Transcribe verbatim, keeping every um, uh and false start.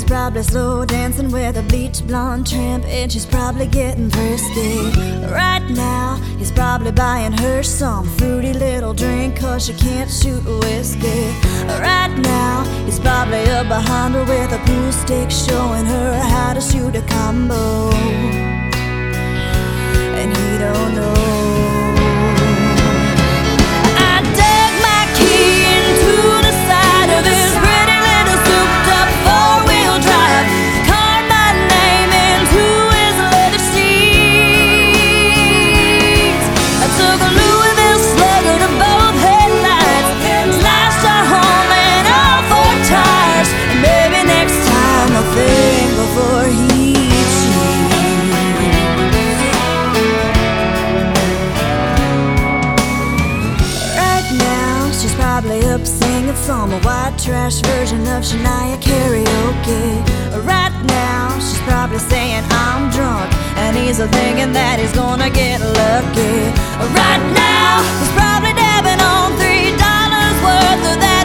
probably slow dancing with a bleach blonde tramp, and she's probably getting frisky. Right now, he's probably buying her some fruity little drink, cause she can't shoot whiskey. Right now, he's probably up behind her with a pool stick, showing her how to shoot a combo. And he don't know. Probably up singing some white trash version of Shania karaoke. Right now, she's probably saying I'm drunk, and he's thinking that he's gonna get lucky. Right now, he's probably dabbing on three dollars worth of that